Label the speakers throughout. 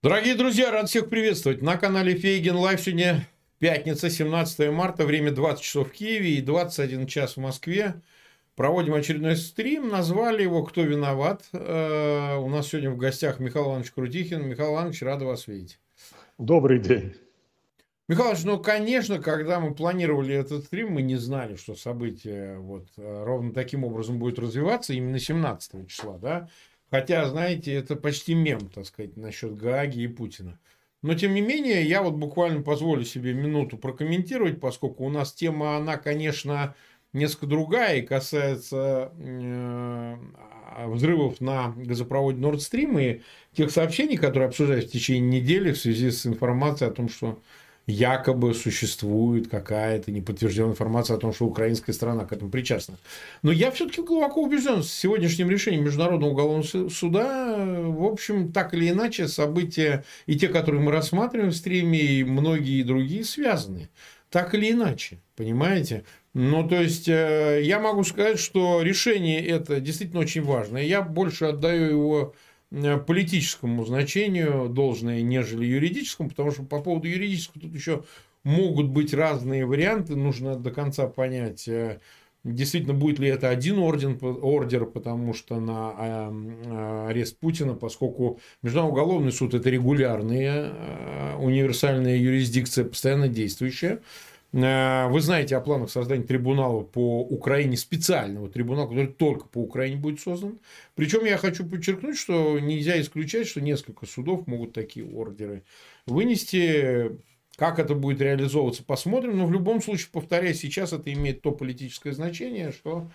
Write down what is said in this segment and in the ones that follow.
Speaker 1: Дорогие друзья, рад всех приветствовать на канале Фейгин Лайв. Сегодня пятница, 17 марта, время 20 часов в Киеве и 21 час в Москве. Проводим очередной стрим, назвали его «Кто виноват?». У нас сегодня в гостях Михаил Иванович Крутихин. Михаил Иванович, рад вас видеть.
Speaker 2: Добрый день.
Speaker 1: Михаил Иванович, конечно, когда мы планировали этот стрим, мы не знали, что событие ровно таким образом будет развиваться, именно 17 числа, да? Хотя, знаете, это почти мем, так сказать, насчет Гааги и Путина. Но, тем не менее, я буквально позволю себе минуту прокомментировать, поскольку у нас тема, она, конечно, несколько другая и касается взрывов на газопроводе Nord Stream и тех сообщений, которые обсуждаются в течение недели в связи с информацией о том, что якобы существует какая-то неподтвержденная информация о том, что украинская сторона к этому причастна. Но я все-таки глубоко убежден, с сегодняшним решением Международного уголовного суда, в общем, так или иначе, события и те, которые мы рассматриваем в стриме, и многие другие связаны. Так или иначе, понимаете? Ну, то есть, я могу сказать, что решение это действительно очень важное. Я больше отдаю его политическому значению должное, нежели юридическому, потому что по поводу юридического тут еще могут быть разные варианты. Нужно до конца понять, действительно, будет ли это один ордер, потому что на арест Путина, поскольку Международный уголовный суд – это регулярная универсальная юрисдикция, постоянно действующая. Вы знаете о планах создания трибунала по Украине, специального трибунала, который только по Украине будет создан. Причем я хочу подчеркнуть, что нельзя исключать, что несколько судов могут такие ордеры вынести. Как это будет реализовываться, посмотрим. Но в любом случае, повторяю, сейчас это имеет то политическое значение, что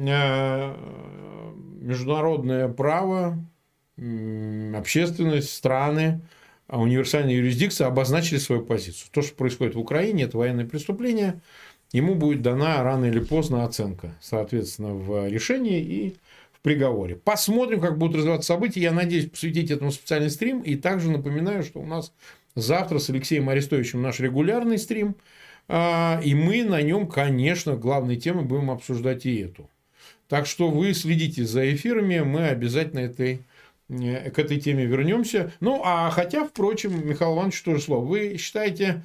Speaker 1: международное право, общественность, страны, универсальная юрисдикция обозначили свою позицию. То, что происходит в Украине, это военное преступление. Ему будет дана рано или поздно оценка, соответственно, в решении и в приговоре. Посмотрим, как будут развиваться события. Я надеюсь посвятить этому специальный стрим. И также напоминаю, что у нас завтра с Алексеем Арестовичем наш регулярный стрим. И мы на нем, конечно, главной темой будем обсуждать и эту. Так что вы следите за эфирами. Мы обязательно к этой теме вернемся. Ну, а хотя, впрочем, Михаил Иванович, тоже слово. Вы считаете,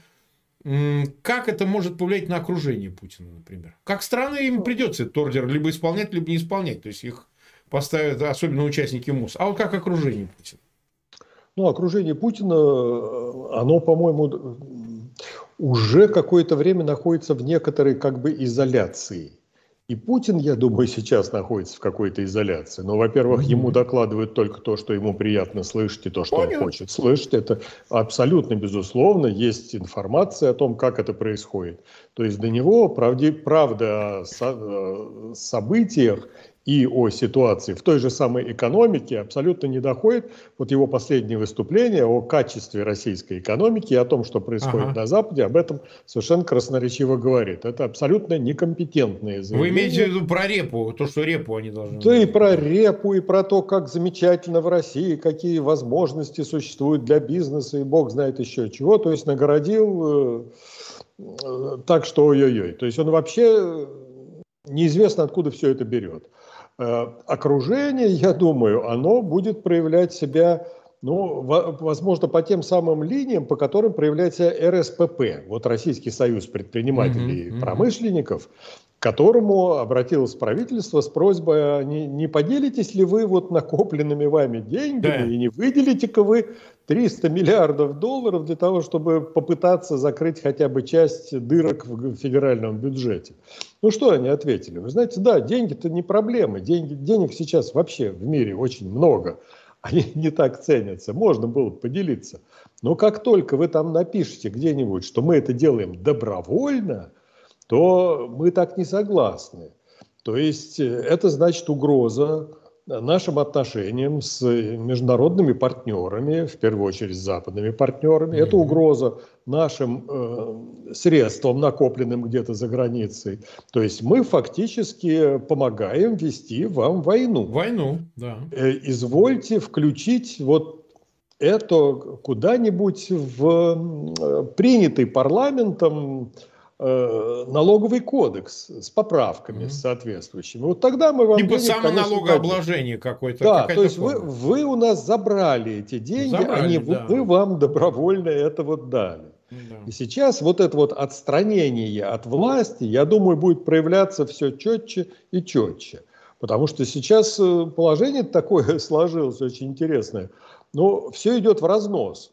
Speaker 1: как это может повлиять на окружение Путина, например? Как страны им придется этот ордер либо исполнять, либо не исполнять? То есть, их поставят, особенно участники МОЗ. А вот как окружение Путина?
Speaker 2: Ну, окружение Путина, оно, по-моему, уже какое-то время находится в некоторой изоляции. И Путин, я думаю, сейчас находится в какой-то изоляции. Но, во-первых, ему докладывают только то, что ему приятно слышать, и то, что он хочет слышать. Это абсолютно безусловно. Есть информация о том, как это происходит. То есть до него правда о событиях и о ситуации в той же самой экономике абсолютно не доходит. Вот его последнее выступление о качестве российской экономики и о том, что происходит на Западе, об этом совершенно красноречиво говорит. Это абсолютно некомпетентные заявления.
Speaker 1: Вы имеете в виду про репу, то, что репу они должны...
Speaker 2: Да и про репу, и про то, как замечательно в России, какие возможности существуют для бизнеса, и бог знает еще чего. То есть нагородил так, что ой-ой-ой. То есть он вообще неизвестно, откуда все это берет. Окружение, я думаю, оно будет проявлять себя, ну, возможно, по тем самым линиям, по которым проявляется РСПП, вот Российский союз предпринимателей и промышленников, к которому обратилось правительство с просьбой, не поделитесь ли вы вот накопленными вами деньгами и не выделите-ка вы 300 миллиардов долларов для того, чтобы попытаться закрыть хотя бы часть дырок в федеральном бюджете. Ну, что они ответили? Вы знаете, да, деньги-то не проблема. Денег сейчас вообще в мире очень много. Они не так ценятся. Можно было поделиться. Но как только вы там напишете где-нибудь, что мы это делаем добровольно, то мы так не согласны. То есть это значит угроза нашим отношениям с международными партнерами, в первую очередь с западными партнерами. Это угроза нашим средствам, накопленным где-то за границей. То есть мы фактически помогаем вести вам войну.
Speaker 1: Войну, да.
Speaker 2: Извольте включить вот это куда-нибудь в принятый парламентом налоговый кодекс с поправками соответствующими. Вот тогда мы вам
Speaker 1: типа
Speaker 2: денег,
Speaker 1: самоналогообложение какое-то.
Speaker 2: Да, то есть вы у нас забрали эти деньги, мы вам добровольно это вот дали. Да. И сейчас вот это вот отстранение от власти, я думаю, будет проявляться все четче и четче. Потому что сейчас положение такое сложилось, очень интересное. Но все идет в разнос.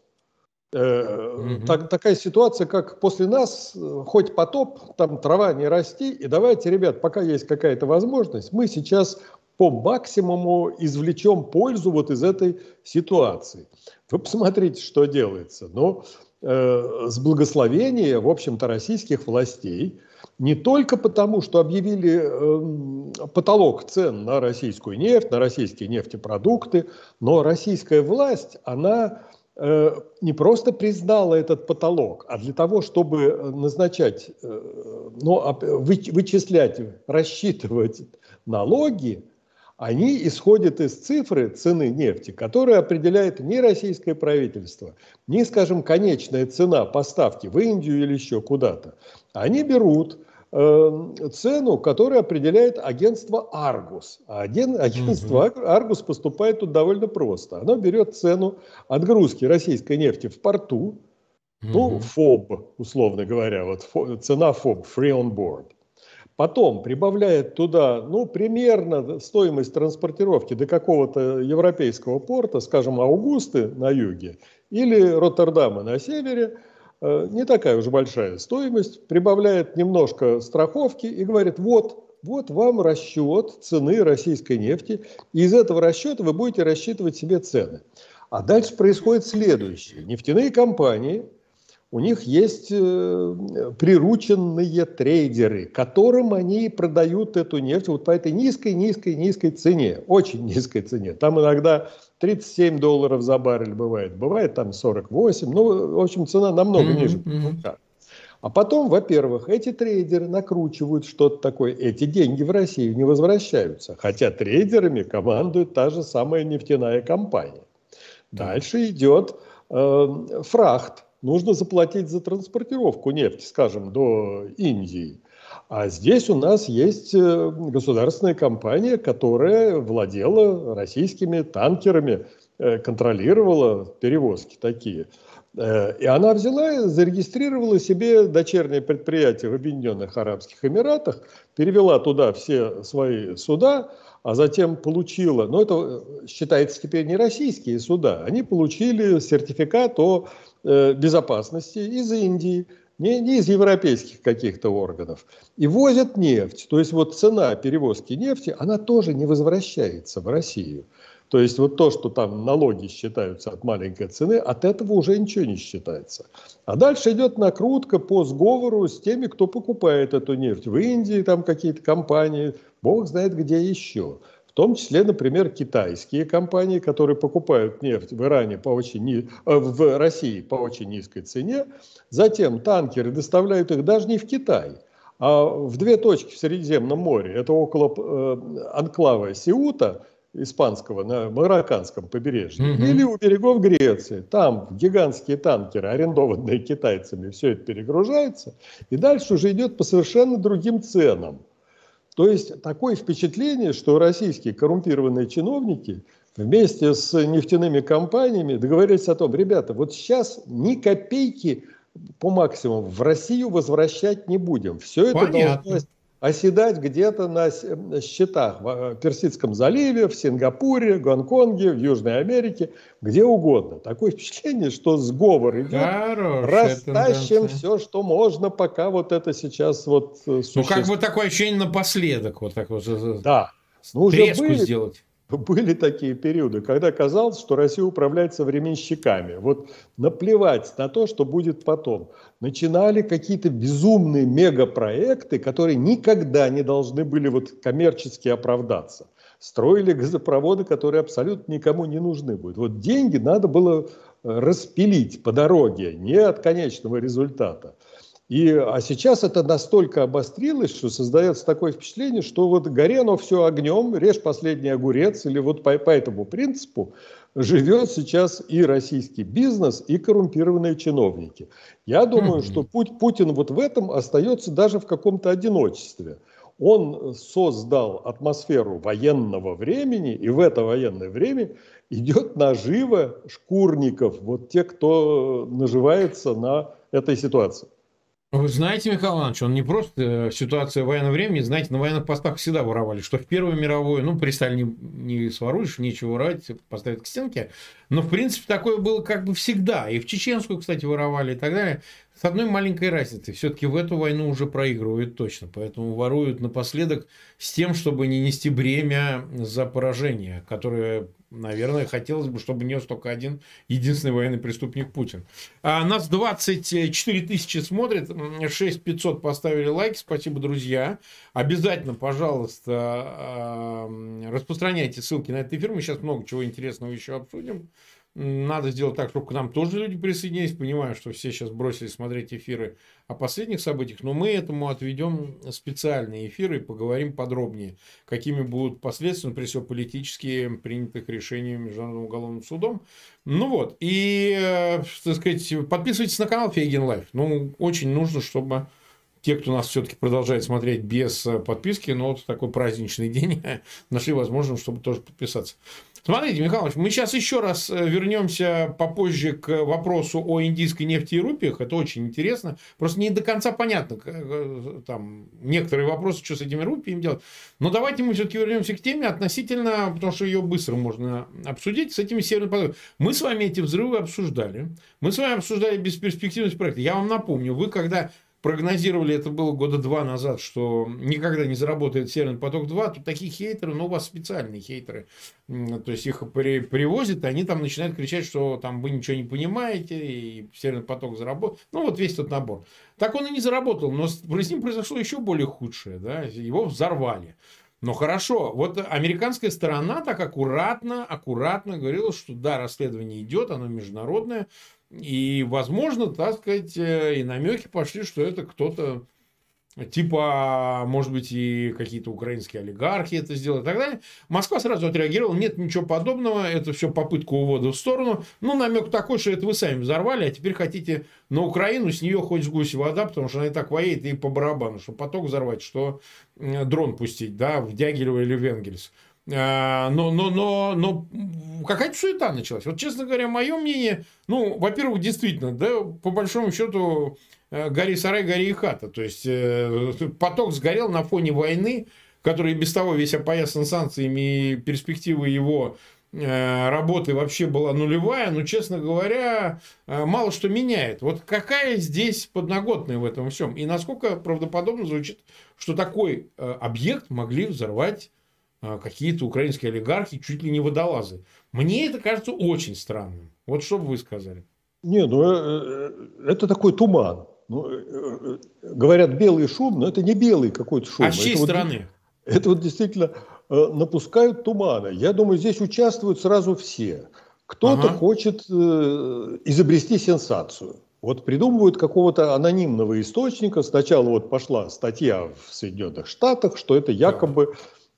Speaker 2: Такая ситуация, как после нас хоть потоп, там трава не расти, и давайте, ребят, пока есть какая-то возможность, мы сейчас по максимуму извлечем пользу вот из этой ситуации. Вы посмотрите, что делается. Но с благословения, в общем-то, российских властей, не только потому, что объявили потолок цен на российскую нефть, на российские нефтепродукты, но российская власть, она не просто признала этот потолок, а для того, чтобы назначать, вычислять, рассчитывать налоги, они исходят из цифры цены нефти, которую определяет не российское правительство, не, скажем, конечная цена поставки в Индию или еще куда-то. Они берут цену, которую определяет агентство Argus. А агентство Argus поступает тут довольно просто. Оно берет цену отгрузки российской нефти в порту, ФОБ, условно говоря, вот цена ФОБ, Free on Board. Потом прибавляет туда, примерно стоимость транспортировки до какого-то европейского порта, скажем, Аугусты на юге или Роттердама на севере, не такая уж большая стоимость, прибавляет немножко страховки и говорит, вот вам расчет цены российской нефти, и из этого расчета вы будете рассчитывать себе цены. А дальше происходит следующее. Нефтяные компании, у них есть прирученные трейдеры, которым они продают эту нефть вот по этой низкой цене, очень низкой цене. Там иногда $37 за баррель бывает там 48, в общем, цена намного ниже. А потом, во-первых, эти трейдеры накручивают что-то такое, эти деньги в Россию не возвращаются, хотя трейдерами командует та же самая нефтяная компания. Дальше идет фрахт. Нужно заплатить за транспортировку нефти, скажем, до Индии. А здесь у нас есть государственная компания, которая владела российскими танкерами, контролировала перевозки такие. И она взяла и зарегистрировала себе дочернее предприятие в Объединенных Арабских Эмиратах, перевела туда все свои суда, а затем получила, это считается теперь не российские суда, они получили сертификат о безопасности из Индии, не из европейских каких-то органов, и возят нефть. То есть вот цена перевозки нефти, она тоже не возвращается в Россию. То есть вот то, что там налоги считаются от маленькой цены, от этого уже ничего не считается. А дальше идет накрутка по сговору с теми, кто покупает эту нефть. В Индии там какие-то компании, бог знает где еще. В том числе, например, китайские компании, которые покупают нефть в России по очень низкой цене. Затем танкеры доставляют их даже не в Китай, а в две точки в Средиземном море. Это около анклава Сеута, испанского, на марокканском побережье, или у берегов Греции. Там гигантские танкеры, арендованные китайцами, все это перегружается, и дальше уже идет по совершенно другим ценам. То есть такое впечатление, что российские коррумпированные чиновники вместе с нефтяными компаниями договорились о том, ребята, вот сейчас ни копейки по максимуму в Россию возвращать не будем. Все это должно оседать где-то на счетах в Персидском заливе, в Сингапуре, в Гонконге, в Южной Америке, где угодно. Такое впечатление, что сговор идет, растащим все, что можно, пока вот это сейчас вот существует.
Speaker 1: Как бы такое ощущение напоследок, вот так вот.
Speaker 2: Да.
Speaker 1: Треску сделать.
Speaker 2: Были такие периоды, когда казалось, что Россия управляется временщиками. Вот наплевать на то, что будет потом. Начинали какие-то безумные мегапроекты, которые никогда не должны были вот коммерчески оправдаться. Строили газопроводы, которые абсолютно никому не нужны будут. Вот деньги надо было распилить по дороге, не от конечного результата. А сейчас это настолько обострилось, что создается такое впечатление, что вот гори оно все огнем, режь последний огурец, или вот по этому принципу живет сейчас и российский бизнес, и коррумпированные чиновники. Я думаю, что Путин вот в этом остается даже в каком-то одиночестве. Он создал атмосферу военного времени, и в это военное время идет нажива шкурников, вот те, кто наживается на этой ситуации.
Speaker 1: Вы знаете, Михаил Иванович, он не просто ситуация военного времени, знаете, на военных постах всегда воровали, что в Первую мировую, ну, при Сталине не своруешь, нечего воровать, поставят к стенке, но, в принципе, такое было как бы всегда, и в чеченскую, кстати, воровали и так далее, с одной маленькой разницей, все-таки в эту войну уже проигрывают точно, поэтому воруют напоследок с тем, чтобы не нести бремя за поражение, которое, наверное, хотелось бы, чтобы нес только один единственный военный преступник Путин. А нас 24 тысячи смотрят, 6500 поставили лайки. Спасибо, друзья. Обязательно, пожалуйста, распространяйте ссылки на этот эфир. Мы сейчас много чего интересного еще обсудим. Надо сделать так, чтобы к нам тоже люди присоединились. Понимаю, что все сейчас бросились смотреть эфиры о последних событиях, но мы этому отведем специальные эфиры и поговорим подробнее, какими будут последствия, прежде всего, политические принятых решений Международным уголовным судом. Ну вот, и, так сказать, подписывайтесь на канал Фейгин Лайф. Ну, очень нужно, чтобы те, кто нас все-таки продолжает смотреть без подписки, но вот в такой праздничный день нашли возможность, чтобы тоже подписаться. Смотрите, Михайлович, мы сейчас еще раз вернемся попозже к вопросу о индийской нефти и рупиях. Это очень интересно. Просто не до конца понятно, там, некоторые вопросы, что с этими рупиями делать. Но давайте мы все-таки вернемся к теме относительно, потому что ее быстро можно обсудить, с этими северными потоками. Мы с вами эти взрывы обсуждали. Мы с вами обсуждали бесперспективность проекта. Я вам напомню, вы когда прогнозировали, это было года 2 назад, что никогда не заработает Северный поток-2, тут такие хейтеры, но у вас специальные хейтеры, то есть их привозят, и они там начинают кричать, что там вы ничего не понимаете, и Северный поток заработал. Ну, вот весь тот набор. Так он и не заработал, но с ним произошло еще более худшее, да? Его взорвали. Но хорошо, вот американская сторона так аккуратно говорила, что да, расследование идет, оно международное, и, возможно, так сказать, и намеки пошли, что это кто-то типа, может быть, и какие-то украинские олигархи это сделали и так далее. Москва сразу отреагировала: нет ничего подобного, это все попытка увода в сторону. Ну, намек такой, что это вы сами взорвали, а теперь хотите на Украину, с нее хоть с гуси вода, потому что она и так воюет, и по барабану, что поток взорвать, что дрон пустить, да, в Дягилево или в Энгельс. Но какая-то суета началась. Вот, честно говоря, мое мнение, ну, во-первых, действительно, да, по большому счету, гори сарай, гори и хата. То есть, поток сгорел на фоне войны, который без того весь опоясан санкциями, и перспектива его работы вообще была нулевая. Но, честно говоря, мало что меняет. Вот какая здесь подноготная в этом всем? И насколько правдоподобно звучит, что такой объект могли взорвать какие-то украинские олигархи, чуть ли не водолазы. Мне это кажется очень странным. Вот что бы вы сказали?
Speaker 2: Не, ну это такой туман. Ну, говорят, белый шум, но это не белый какой-то шум.
Speaker 1: А с чьей стороны?
Speaker 2: Это вот действительно напускают тумана. Я думаю, здесь участвуют сразу все. Кто-то хочет изобрести сенсацию. Вот придумывают какого-то анонимного источника. Сначала вот пошла статья в Соединенных Штатах, что это якобы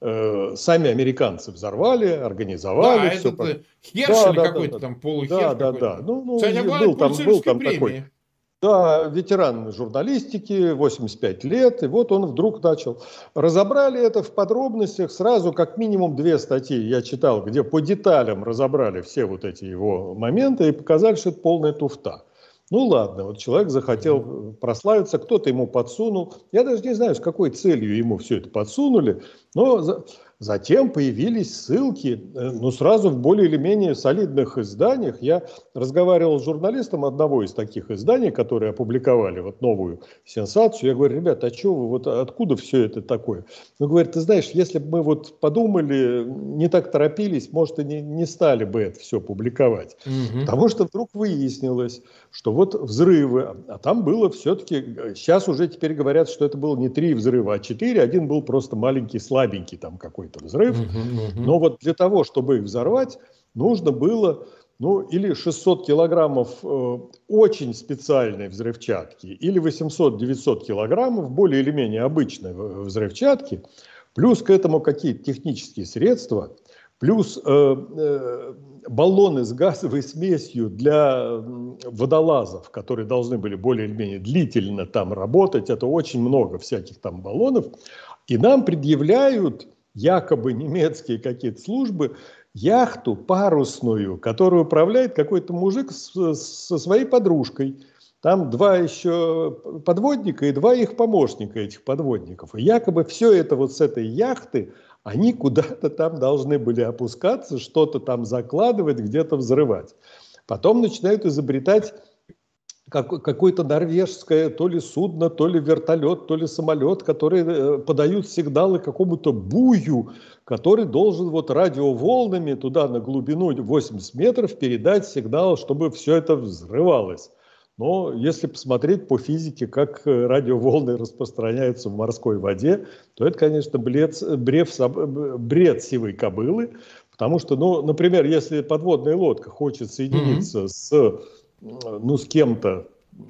Speaker 2: сами американцы взорвали, организовали.
Speaker 1: Да,
Speaker 2: все
Speaker 1: этот Хершель какой-то там, полухершель.
Speaker 2: Да. Ну,
Speaker 1: кстати,
Speaker 2: был там такой. Да, ветеран журналистики, 85 лет, и вот он вдруг начал. Разобрали это в подробностях, сразу как минимум 2 статьи я читал, где по деталям разобрали все вот эти его моменты и показали, что это полная туфта. Ну ладно, вот человек захотел прославиться, кто-то ему подсунул. Я даже не знаю, с какой целью ему все это подсунули, но затем появились ссылки, ну, сразу в более или менее солидных изданиях. Я разговаривал с журналистом одного из таких изданий, которые опубликовали вот новую сенсацию. Я говорю: ребята, а что вы, вот откуда все это такое? Он говорит: ты знаешь, если бы мы вот подумали, не так торопились, может, и не стали бы это все публиковать. Потому что вдруг выяснилось, что вот взрывы, а там было все-таки, сейчас уже теперь говорят, что это было не 3 взрыва, а 4, один был просто маленький, слабенький там какой-то взрыв. Но вот для того, чтобы их взорвать, нужно было, ну, или 600 килограммов очень специальной взрывчатки, или 800-900 килограммов более или менее обычной взрывчатки, плюс к этому какие-то технические средства. Плюс баллоны с газовой смесью для водолазов, которые должны были более или менее длительно там работать. Это очень много всяких там баллонов. И нам предъявляют якобы немецкие какие-то службы яхту парусную, которую управляет какой-то мужик со своей подружкой. Там 2 еще подводника и 2 их помощника, этих подводников. И якобы все это вот с этой яхты, они куда-то там должны были опускаться, что-то там закладывать, где-то взрывать. Потом начинают изобретать какое-то норвежское то ли судно, то ли вертолет, то ли самолет, которые подают сигналы какому-то бую, который должен вот радиоволнами туда на глубину 80 метров передать сигнал, чтобы все это взрывалось. Но если посмотреть по физике, как радиоволны распространяются в морской воде, то это, конечно, бред сивой кобылы. Потому что, ну, например, если подводная лодка хочет соединиться с кем-то,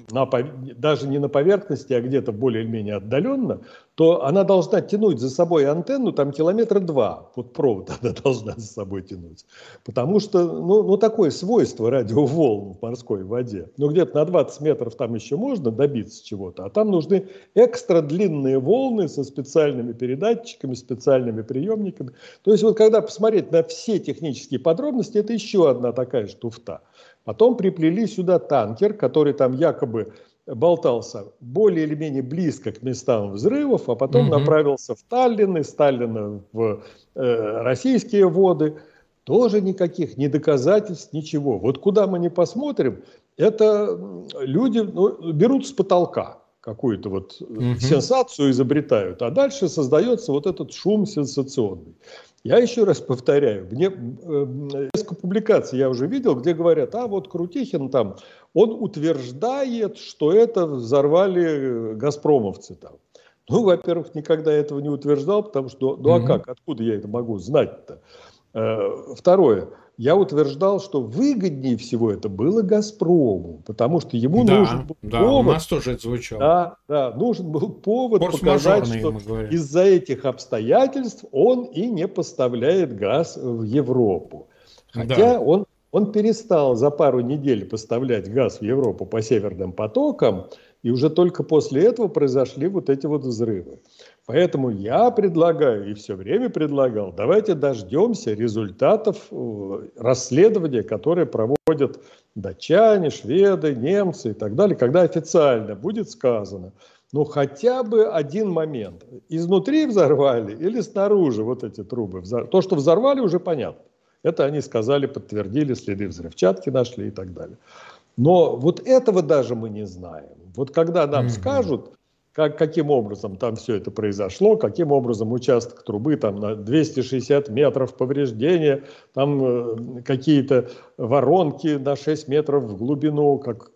Speaker 2: даже не на поверхности, а где-то более-менее отдаленно, то она должна тянуть за собой антенну там 2 километра. Вот провод она должна за собой тянуть. Потому что, такое свойство радиоволн в морской воде. Где-то на 20 метров там еще можно добиться чего-то, а там нужны экстра длинные волны со специальными передатчиками, специальными приемниками. То есть вот когда посмотреть на все технические подробности, это еще одна такая ж туфта. Потом приплели сюда танкер, который там якобы болтался более или менее близко к местам взрывов, а потом направился в Таллин, из Таллина в российские воды. Тоже никаких ни доказательств, ничего. Вот куда мы ни посмотрим, это люди берут с потолка какую-то вот сенсацию изобретают, а дальше создается вот этот шум сенсационный. Я еще раз повторяю, несколько публикаций я уже видел, где говорят, вот Крутихин там, он утверждает, что это взорвали газпромовцы там. Во-первых, никогда этого не утверждал, потому что, откуда я это могу знать-то? Второе, я утверждал, что выгоднее всего это было «Газпрому», потому что ему нужен был повод.
Speaker 1: У нас тоже это звучало.
Speaker 2: Нужен был повод показать, что из-за этих обстоятельств он и не поставляет газ в Европу. Хотя он перестал за пару недель поставлять газ в Европу по северным потокам, и уже только после этого произошли вот эти вот взрывы. Поэтому я предлагаю, и все время предлагал, давайте дождемся результатов расследования, которые проводят датчане, шведы, немцы и так далее, когда официально будет сказано, хотя бы один момент. Изнутри взорвали или снаружи вот эти трубы? То, что взорвали, уже понятно. Это они сказали, подтвердили, следы взрывчатки нашли и так далее. Но вот этого даже мы не знаем. Вот когда нам скажут, каким образом там все это произошло, каким образом участок трубы там на 260 метров повреждения, там какие-то воронки на 6 метров в глубину, как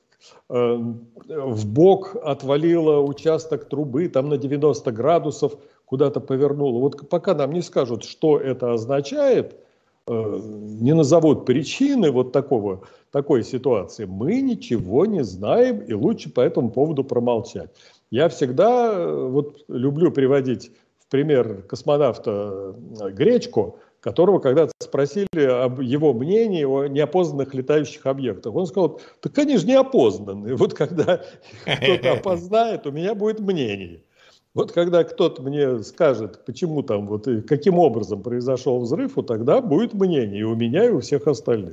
Speaker 2: в бок отвалило участок трубы, там на 90 градусов куда-то повернуло. Вот пока нам не скажут, что это означает, не назовут причины вот такой ситуации, мы ничего не знаем, и лучше по этому поводу промолчать. Я всегда люблю приводить в пример космонавта Гречко, которого когда-то спросили об его мнении о неопознанных летающих объектах. Он сказал, так они же неопознанные. Вот когда кто-то опознает, у меня будет мнение. Вот когда кто-то мне скажет, почему там, каким образом произошел взрыв, тогда будет мнение и у меня, и у всех остальных.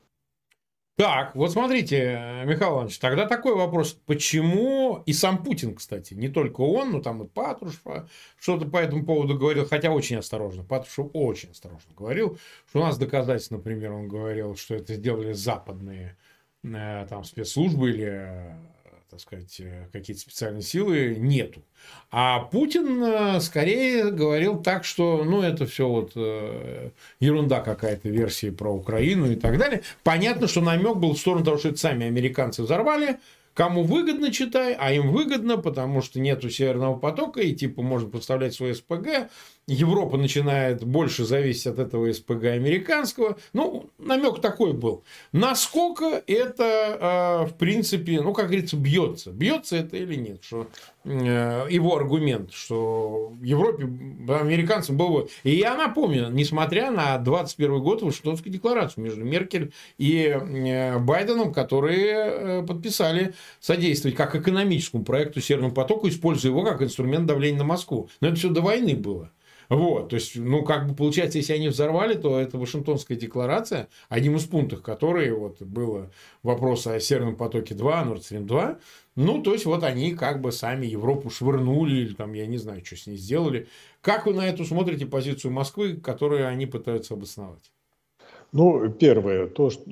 Speaker 1: Так, вот смотрите, Михаил Иванович, тогда такой вопрос. Почему и сам Путин, кстати, не только он, там и Патрушев что-то по этому поводу говорил, хотя очень осторожно. Патрушев очень осторожно говорил, что у нас доказательств, например, он говорил, что это сделали западные там спецслужбы или, так сказать, какие-то специальные силы, нету. А Путин скорее говорил так, что это все ерунда какая-то, версии про Украину и так далее. Понятно, что намек был в сторону того, что это сами американцы взорвали. Кому выгодно, читай, а им выгодно, потому что нету Северного потока, и можно поставлять свой СПГ, Европа начинает больше зависеть от этого СПГ американского. Ну, намек такой был. Насколько это, в принципе, ну, как говорится, бьется. Бьется это или нет? Что его аргумент, что Европе, американцам было... И я напомню, несмотря на 21 год, Вашингтонскую декларацию между Меркель и Байденом, которые подписали содействовать как экономическому проекту Северному потоку, используя его как инструмент давления на Москву. Но это все до войны было. Вот, то есть, ну, как бы получается, если они взорвали, то это Вашингтонская декларация, одним из пунктов которой вот было вопрос о Северном потоке 2, Nord Stream 2, ну, то есть, вот они как бы сами Европу швырнули, или там, я не знаю, что с ней сделали. Как вы на эту смотрите позицию Москвы, которую они пытаются обосновать?
Speaker 2: Ну, первое, то, что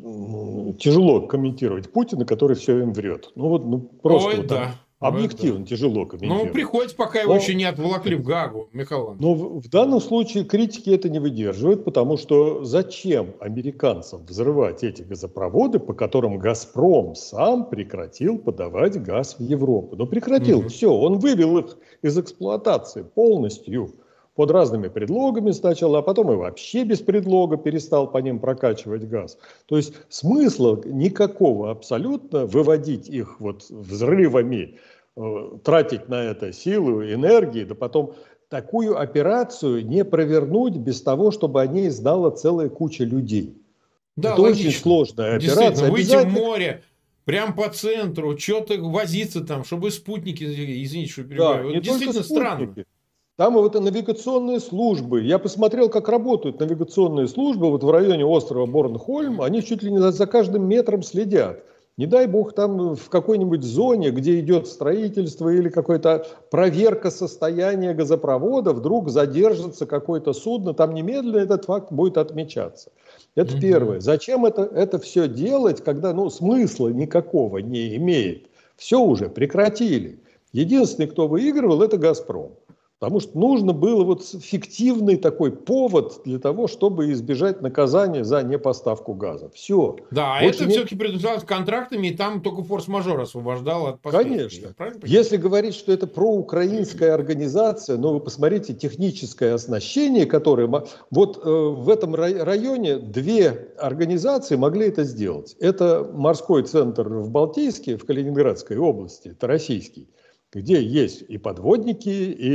Speaker 2: тяжело комментировать Путина, который все время врет. Ну, вот, ну, просто
Speaker 1: Ой,
Speaker 2: вот
Speaker 1: да.
Speaker 2: объективно тяжело комментировать.
Speaker 1: Ну, приходится, пока его еще не отволокли в Гаагу, Михаил Иванович.
Speaker 2: Но в данном случае критики это не выдерживают, потому что зачем американцам взрывать эти газопроводы, по которым «Газпром» сам прекратил подавать газ в Европу? Ну, прекратил, все, он вывел их из эксплуатации полностью. Под разными предлогами сначала, а потом и вообще без предлога перестал по ним прокачивать газ. То есть смысла никакого абсолютно выводить их вот взрывами, тратить на это силу, энергии, да потом такую операцию не провернуть без того, чтобы о ней знала целая куча людей.
Speaker 1: Да,
Speaker 2: это
Speaker 1: логично.
Speaker 2: очень сложная операция.
Speaker 1: Выйти в море, прям по центру, что-то возиться там, чтобы спутники, извините, что перебиваю.
Speaker 2: Да,
Speaker 1: вот действительно странно.
Speaker 2: Там вот навигационные службы. Я посмотрел, как работают навигационные службы вот в районе острова Борнхольм. Они чуть ли не за каждым метром следят. Не дай бог там в какой-нибудь зоне, где идет строительство или какая-то проверка состояния газопровода, вдруг задержится какое-то судно, там немедленно этот факт будет отмечаться. Это первое. Зачем это все делать, когда смысла никакого не имеет? Все уже прекратили. Единственный, кто выигрывал, это «Газпром». Потому что нужно было вот фиктивный такой повод для того, чтобы избежать наказания за непоставку газа. Все.
Speaker 1: Да, а это все-таки предусмотрелось контрактами, и там только форс-мажор освобождал от последствий.
Speaker 2: Конечно. Если говорить, что это проукраинская организация, вы посмотрите техническое оснащение, которое... Вот в этом районе две организации могли это сделать. Это морской центр в Балтийске, в Калининградской области, это российский, где есть и подводники,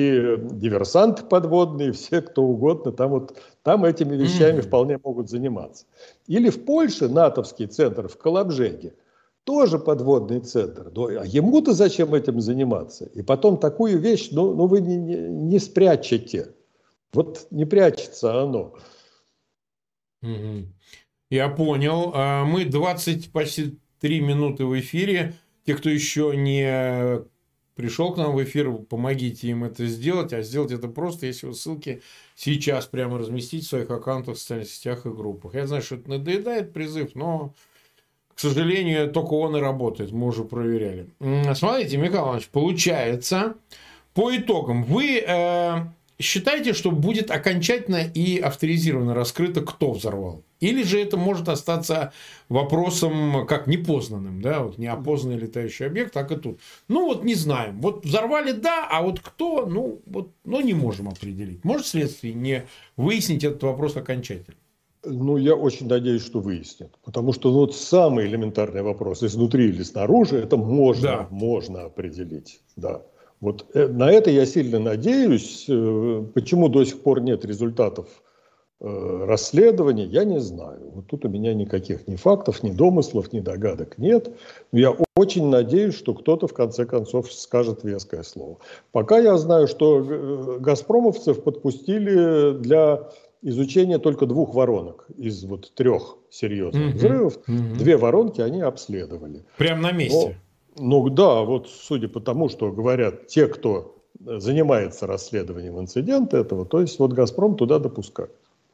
Speaker 2: и диверсанты подводные, все кто угодно, там этими вещами вполне могут заниматься. Или в Польше натовский центр в Колобжеге, тоже подводный центр. А ему-то зачем этим заниматься? И потом такую вещь, вы не спрячете. Вот не прячется оно.
Speaker 1: Я понял. Мы 20 почти 3 минуты в эфире. Те, кто еще не пришел к нам в эфир, помогите им это сделать. А сделать это просто, если вы ссылки сейчас прямо разместить в своих аккаунтах, в социальных сетях и группах. Я знаю, что это надоедает призыв, но, к сожалению, только он и работает. Мы уже проверяли. Смотрите, Михаил Иванович, получается, по итогам, вы считаете, что будет окончательно и авторизированно раскрыто, кто взорвал? Или же это может остаться вопросом как непознанным, да, вот неопознанный летающий объект, так и тут. Не знаем. Вот взорвали, да, а вот кто, не можем определить. Может следствие не выяснить этот вопрос окончательно?
Speaker 2: Я очень надеюсь, что выяснят. Потому что самый элементарный вопрос, изнутри или снаружи, это можно определить. Да. Вот на это я сильно надеюсь. Почему до сих пор нет результатов расследования, я не знаю. Вот тут у меня никаких ни фактов, ни домыслов, ни догадок нет. Но я очень надеюсь, что кто-то в конце концов скажет веское слово. Пока я знаю, что газпромовцев подпустили для изучения только 2 воронок из 3 серьезных взрывов. 2 воронки они обследовали.
Speaker 1: Прямо на месте?
Speaker 2: Да, судя по тому, что говорят те, кто занимается расследованием инцидента этого, то есть «Газпром» туда допускают.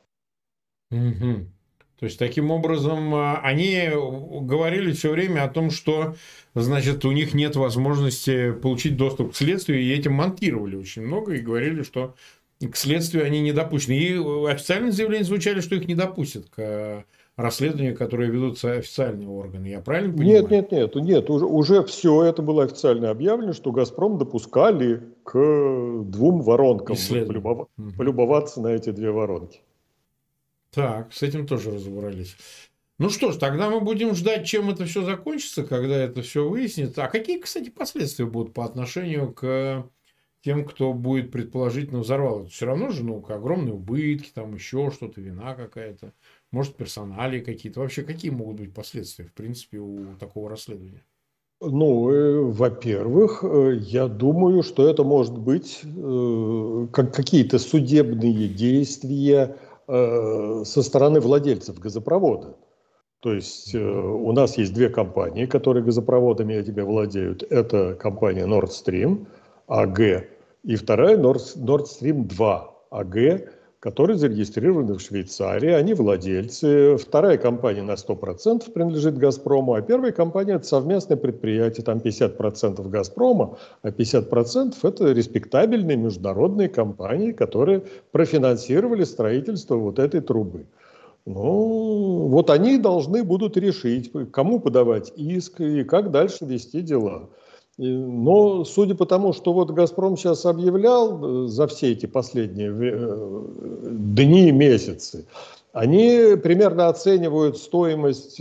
Speaker 1: То есть, таким образом, они говорили все время о том, что, значит, у них нет возможности получить доступ к следствию, и этим монтировали очень много, и говорили, что к следствию они не допущены. И официальные заявления звучали, что их не допустят к расследования, которые ведутся официальные органы. Я правильно
Speaker 2: Нет,
Speaker 1: понимаю?
Speaker 2: нет, нет, нет, уже все это было официально объявлено, что «Газпром» допускали к двум воронкам, вот
Speaker 1: Исследование. Мгм.
Speaker 2: полюбоваться на эти две воронки.
Speaker 1: Так, с этим тоже разобрались. Ну что ж, тогда мы будем ждать, чем это все закончится, когда это все выяснится. А какие, кстати, последствия будут по отношению к тем, кто будет предположительно взорвал это? Все равно же, ну, огромные убытки, там еще что-то, вина какая-то, может, персоналии какие-то. Вообще, какие могут быть последствия, в принципе, у такого расследования?
Speaker 2: Ну, во-первых, я думаю, что это может быть как какие-то судебные действия со стороны владельцев газопровода. То есть
Speaker 1: Мгм.
Speaker 2: у нас есть две компании, которые газопроводами этими владеют. Это компания Nord Stream АГ и вторая Nord Stream 2 АГ, которые зарегистрированы в Швейцарии. Они владельцы. Вторая компания на 100% принадлежит «Газпрому», а первая компания – это совместное предприятие. Там 50% «Газпрома», а 50% – это респектабельные международные компании, которые профинансировали строительство вот этой трубы. Ну, вот они должны будут решить, кому подавать иск и как дальше вести дела. Но судя по тому, что вот «Газпром» сейчас объявлял за все эти последние дни и месяцы, они примерно оценивают стоимость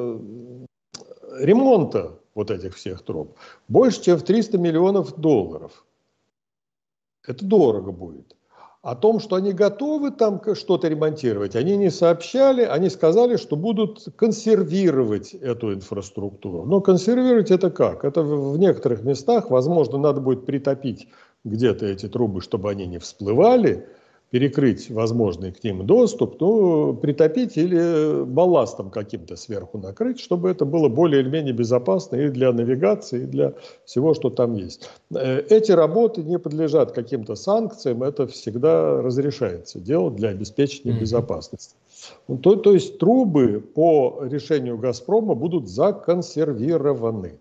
Speaker 2: ремонта вот этих всех труб больше, чем в 300 миллионов долларов. Это дорого будет. О том, что они готовы там что-то ремонтировать, они не сообщали, они сказали, что будут консервировать эту инфраструктуру. Но консервировать это как? Это в некоторых местах, возможно, надо будет притопить где-то эти трубы, чтобы они не всплывали, перекрыть возможный к ним доступ, ну, притопить или балластом каким-то сверху накрыть, чтобы это было более или менее безопасно и для навигации, и для всего, что там есть. Эти работы не подлежат каким-то санкциям, это всегда разрешается делать для обеспечения
Speaker 1: Мгм.
Speaker 2: безопасности. То есть трубы по решению «Газпрома» будут законсервированы.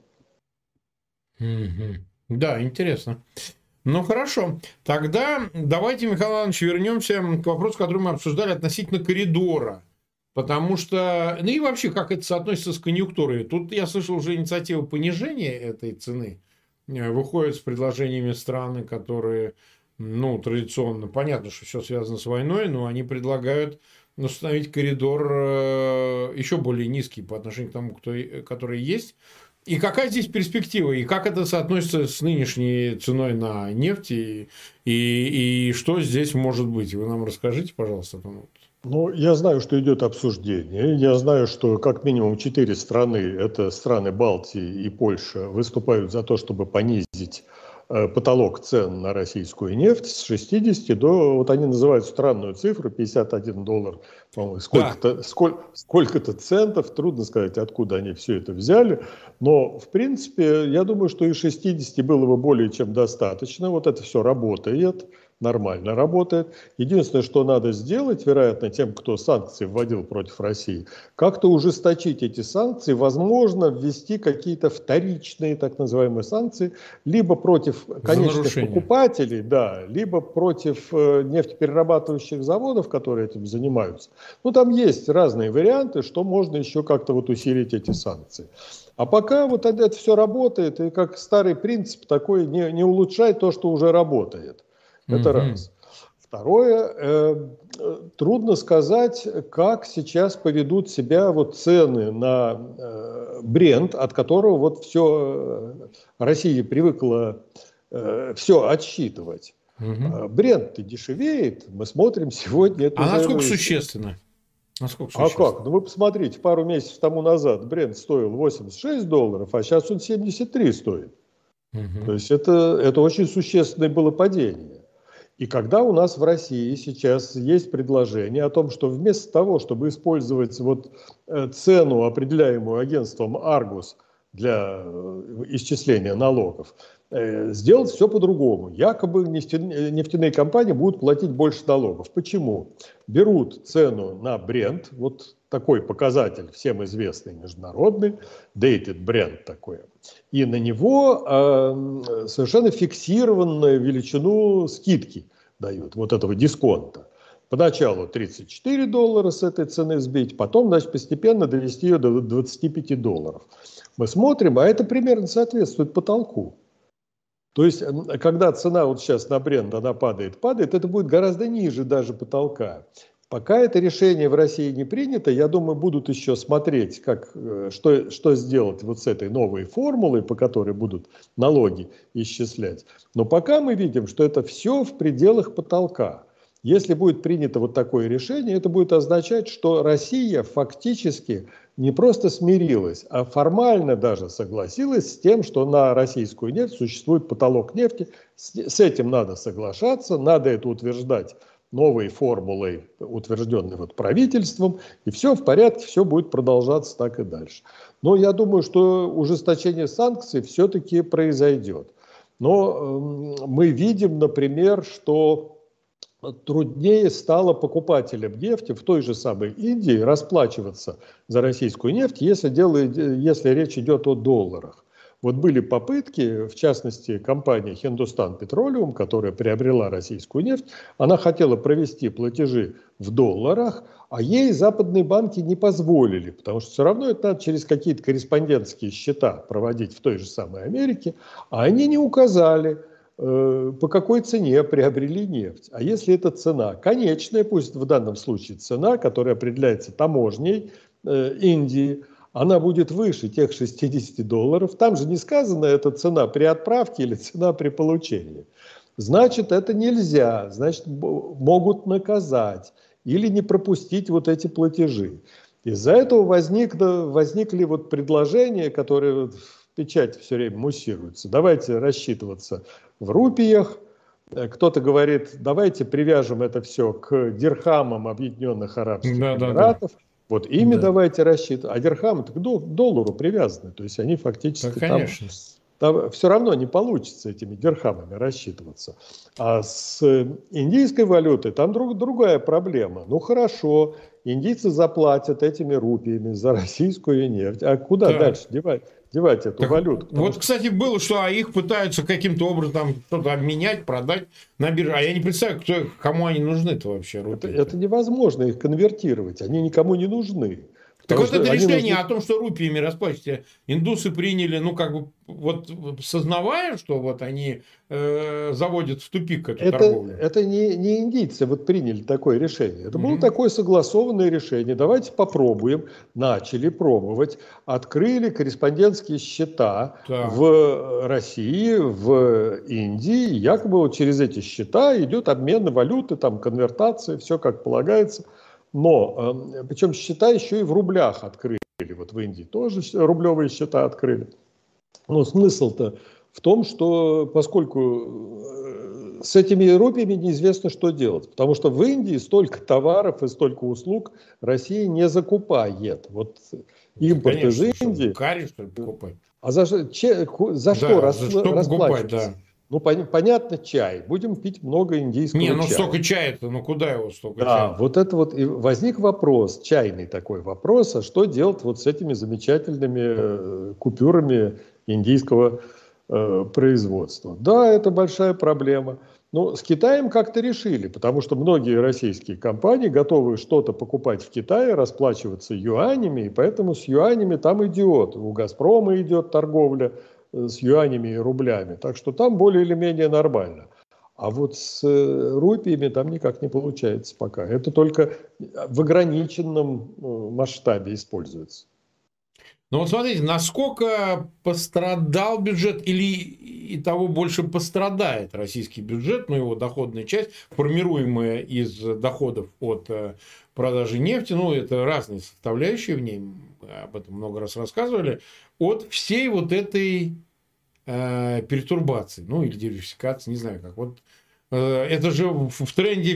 Speaker 1: Мгм. Да, интересно. Ну хорошо, тогда давайте, Михаил Иванович, вернемся к вопросу, который мы обсуждали относительно коридора. Потому что, ну и вообще, как это соотносится с конъюнктурой. Тут я слышал уже инициативу понижения этой цены. Выходят с предложениями страны, которые, ну, традиционно, понятно, что все связано с войной, но они предлагают установить коридор еще более низкий по отношению к тому, который есть. И какая здесь перспектива, и как это соотносится с нынешней ценой на нефть, и что здесь может быть? Вы нам расскажите, пожалуйста, о том.
Speaker 2: Ну, я знаю, что идет обсуждение. Я знаю, что как минимум 4 страны, это страны Балтии и Польша, выступают за то, чтобы понизить потолок цен на российскую нефть с 60 до, вот они называют странную цифру, $51, по-моему,
Speaker 1: Да.
Speaker 2: сколько-то центов, трудно сказать, откуда они все это взяли, но, в принципе, я думаю, что и 60 было бы более чем достаточно, вот это все работает, нормально работает. Единственное, что надо сделать, вероятно, тем, кто санкции вводил против России, как-то ужесточить эти санкции, возможно, ввести какие-то вторичные так называемые санкции, либо против
Speaker 1: За
Speaker 2: конечных
Speaker 1: нарушение.
Speaker 2: покупателей, да, либо против нефтеперерабатывающих заводов, которые этим занимаются. Ну, там есть разные варианты, что можно еще как-то вот усилить эти санкции. А пока вот это все работает, и как старый принцип такой, не улучшай то, что уже работает. Это
Speaker 1: Мгм.
Speaker 2: раз. Второе, трудно сказать, как сейчас поведут себя вот цены на бренд, от которого вот все Россия привыкла все отсчитывать.
Speaker 1: Мгм.
Speaker 2: Бренд-то дешевеет, мы смотрим сегодня, это
Speaker 1: А
Speaker 2: уже...
Speaker 1: насколько существенно? Насколько
Speaker 2: А как?
Speaker 1: существенно?
Speaker 2: Ну вы посмотрите, пару месяцев тому назад бренд стоил $86, а сейчас он 73 стоит. То
Speaker 1: Мгм.
Speaker 2: есть это очень существенное было падение. И когда у нас в России сейчас есть предложение о том, что вместо того, чтобы использовать вот цену, определяемую агентством Argus для исчисления налогов, сделать все по-другому. Якобы нефтяные компании будут платить больше налогов. Почему? Берут цену на бренд, вот такой показатель, всем известный международный, dated бренд такой, и на него совершенно фиксированную величину скидки дают, вот этого дисконта. Поначалу 34 доллара с этой цены сбить, потом, значит, постепенно довести ее до 25 долларов. Мы смотрим, а это примерно соответствует потолку. То есть, когда цена вот сейчас на Брент, она падает, это будет гораздо ниже даже потолка. Пока это решение в России не принято, я думаю, будут еще смотреть, что сделать вот с этой новой формулой, по которой будут налоги исчислять. Но пока мы видим, что это все в пределах потолка. Если будет принято вот такое решение, это будет означать, что Россия фактически не просто смирилась, а формально даже согласилась с тем, что на российскую нефть существует потолок нефти. С этим надо соглашаться, надо это утверждать новой формулой, утвержденной вот правительством, и все в порядке, все будет продолжаться так и дальше. Но я думаю, что ужесточение санкций все-таки произойдет. Но мы видим, например, что труднее стало покупателям нефти в той же самой Индии расплачиваться за российскую нефть, если речь идет о долларах. Вот были попытки, в частности, компания Hindustan Petroleum, которая приобрела российскую нефть, она хотела провести платежи в долларах, а ей западные банки не позволили, потому что все равно это надо через какие-то корреспондентские счета проводить в той же самой Америке, а они не указали, по какой цене приобрели нефть. А если эта цена конечная, пусть в данном случае цена, которая определяется таможней Индии, она будет выше тех 60 долларов. Там же не сказано, это цена при отправке или цена при получении. Значит, это нельзя, значит, могут наказать или не пропустить вот эти платежи. Из-за этого возникли вот предложения, которые в печати все время муссируются. Давайте рассчитываться в рупиях. Кто-то говорит, давайте привяжем это все к дирхамам Объединенных Арабских Эмиратов. Вот ими давайте рассчитывать. А дирхамы к доллару привязаны. То есть они фактически там все равно не получится этими дирхамами рассчитываться. А с индийской валютой там другая проблема. Ну хорошо, индийцы заплатят этими рупиями за российскую нефть. А куда дальше девать эту валюту?
Speaker 1: Вот, кстати, было, что их пытаются каким-то образом что-то обменять, продать на бирже. А я не представляю, кому они нужны-то вообще.
Speaker 2: Это невозможно их конвертировать. Они никому не нужны.
Speaker 1: Так вот это решение о том, что рупиями расплачиваться, индусы приняли, ну как бы вот сознавая, что вот они заводят в тупик эту торговлю.
Speaker 2: Это не индийцы вот приняли такое решение. Это было такое согласованное решение. Давайте попробуем. Начали пробовать. Открыли корреспондентские счета в России, в Индии. Якобы вот через эти счета идет обмен на валюты, там конвертация, все как полагается. Но, причем счета еще и в рублях открыли. Вот в Индии тоже рублевые счета открыли. Но смысл-то в том, что поскольку с этими рупиями неизвестно, что делать. Потому что в Индии столько товаров и столько услуг Россия не закупает. Вот импорт из Индии.
Speaker 1: Карри, что ли, покупать?
Speaker 2: А за что расплачиваться? Ну, понятно, чай. Будем пить много индийского чая.
Speaker 1: Столько чая-то, куда его столько чая?
Speaker 2: Да, вот это вот и возник вопрос, чайный такой вопрос, а что делать вот с этими замечательными купюрами индийского производства? Да, это большая проблема. Но с Китаем как-то решили, потому что многие российские компании готовы что-то покупать в Китае, расплачиваться юанями, и поэтому с юанями там идет. У «Газпрома» идет торговля с юанями и рублями. Так что там более или менее нормально. А вот с рупиями там никак не получается пока. Это только в ограниченном масштабе используется.
Speaker 1: Ну вот смотрите, насколько пострадал бюджет или и того больше пострадает российский бюджет, но его доходная часть, формируемая из доходов от продажи нефти, это разные составляющие в ней, об этом много раз рассказывали, от всей вот этой пертурбации, или диверсификации, не знаю как. Вот это же в тренде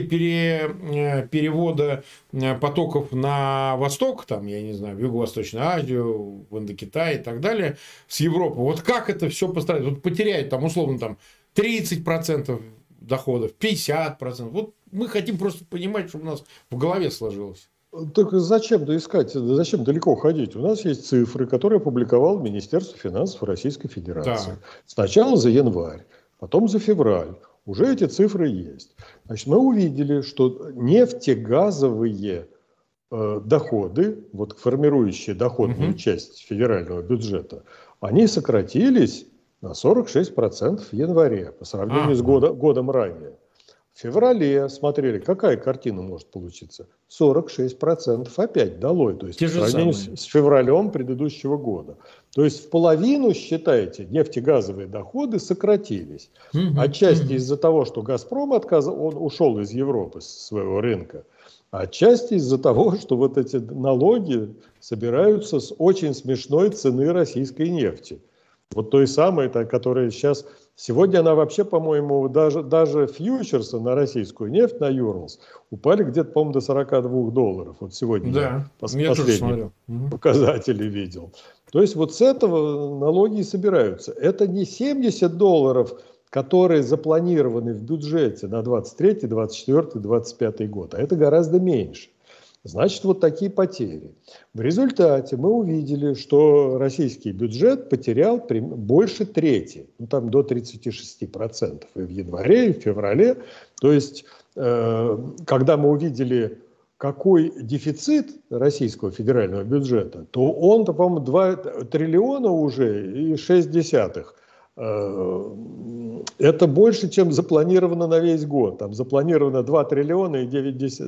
Speaker 1: перевода потоков на восток, там, я не знаю, в Юго-Восточную Азию, в Индокитай и так далее, с Европы. Вот как это все пострадает? Вот потеряет там условно там 30% доходов, 50%. Вот мы хотим просто понимать, чтобы у нас в голове сложилось.
Speaker 2: Так зачем искать, зачем далеко ходить? У нас есть цифры, которые опубликовало Министерство финансов Российской Федерации. Да. Сначала за январь, потом за февраль. Уже эти цифры есть. Значит, мы увидели, что нефтегазовые доходы, вот формирующие доходную часть федерального бюджета, они сократились на 46% в январе по сравнению с годом ранее. В феврале смотрели, какая картина может получиться. 46% опять долой, то есть по сравнению с февралем предыдущего года. То есть в половину, считайте, нефтегазовые доходы сократились. Отчасти из-за того, что «Газпром» он ушел из Европы, с своего рынка. А отчасти из-за того, что вот эти налоги собираются с очень смешной цены российской нефти. Вот той самой, которая сейчас... Сегодня она вообще, по-моему, даже фьючерсы на российскую нефть, на Юрлс, упали где-то, по-моему, до $42. Вот сегодня я последние показатели видел. То есть вот с этого налоги и собираются. Это не $70, которые запланированы в бюджете на 23, 24, 25 год, а это гораздо меньше. Значит, вот такие потери. В результате мы увидели, что российский бюджет потерял больше трети, ну там до 36% и в январе, и в феврале. То есть, когда мы увидели, какой дефицит российского федерального бюджета, то он-то, по-моему, 2 триллиона уже и 6 десятых. Это больше, чем запланировано на весь год. Там запланировано 2 триллиона и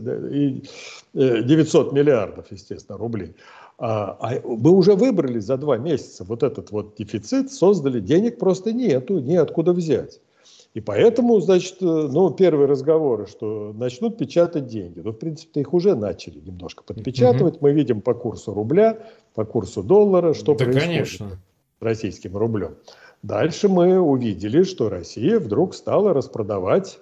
Speaker 2: 900 миллиардов, естественно, рублей. Мы уже выбрали за 2 месяца вот этот вот дефицит, создали, денег просто нету, неоткуда взять. И поэтому, значит, первые разговоры, что начнут печатать деньги. Ну, в принципе, их уже начали немножко подпечатывать. Мы видим по курсу рубля, по курсу доллара, что происходит с российским рублем. Дальше мы увидели, что Россия вдруг стала распродавать